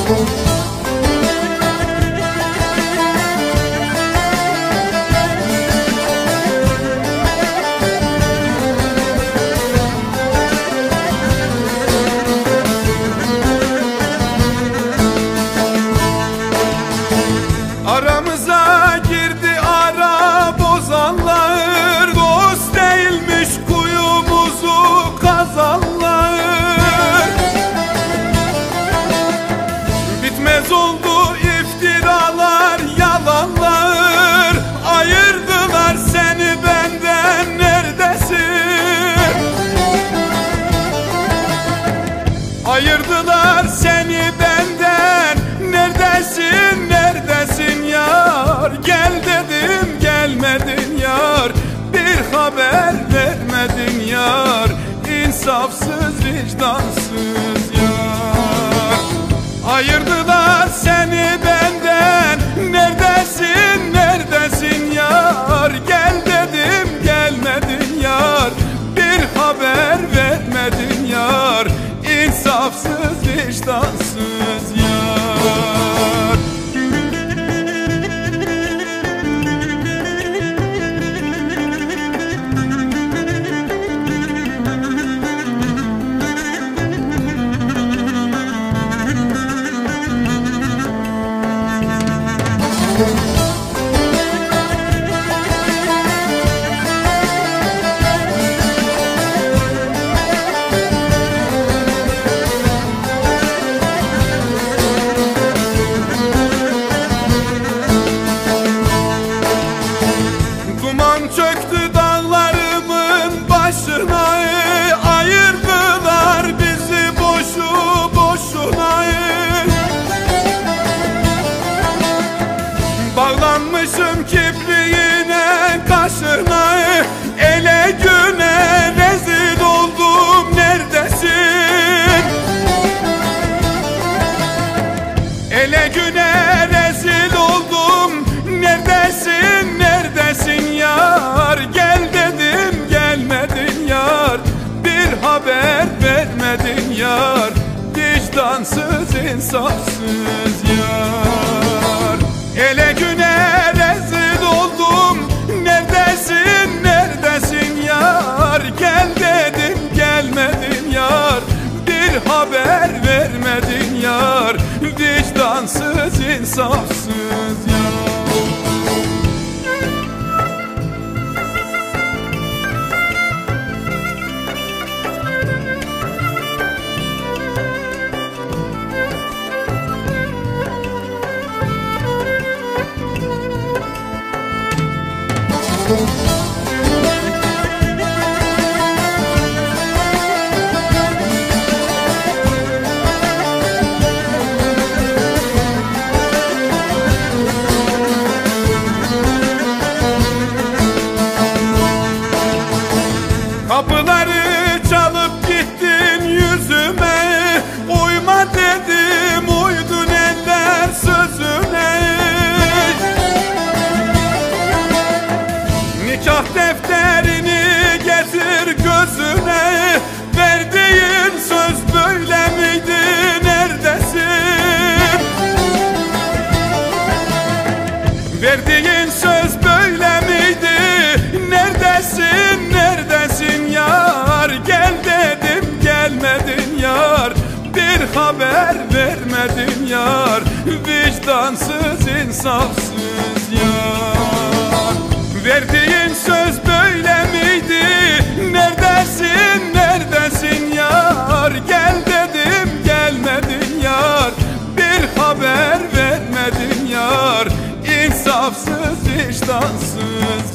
Aramıza girdi ara bozanlar, dost değilmiş kuyumuzu kazanlar. Bitmez oldu iftiralar, yalanlar, ayırdılar seni benden, neredesin? Ayırdılar seni benden, neredesin, neredesin yar? Gel dedim gelmedin yar, bir haber vermedin yar. İnsafsız vicdansız yar. Ayırdılar seni benden, neredesin, neredesin yar? Gel dedim gelmedin yar, bir haber vermedin yar. İnsafsız vicdansız yar. Duman çöktü dağlarımın başına, ayırdılar bizi boşu boşuna. Bağlanmışım kibriğine kaşına, ele güne rezil oldum, neredesin? Ele güne rezil oldum, neredesin, neredesin yar? Gel dedim gelmedin yar, bir haber vermedin yar. Vicdansız insafsız yar. Ele güne rezil oldum, neredesin, neredesin yar? Gel dedim gelmedin yar, bir haber vermedin yar. Vicdansız insafsız yar. Kapıları çalıp gittin yüzüme, uyma dedim uydun eller sözüne. Nikah defterini getir gözüne, verdiğin söz böyle miydi, neredesin? Verdiğin söz böyle miydi, neredesin, neredesin yar? Gel dedim gelmedin yar, bir haber vermedin yar. Vicdansız insafsız yar. Verdiğin söz böyle miydi, neredesin, neredesin yar? Gel dedim gelmedin yar, bir haber vermedin yar. İnsafsız vicdansız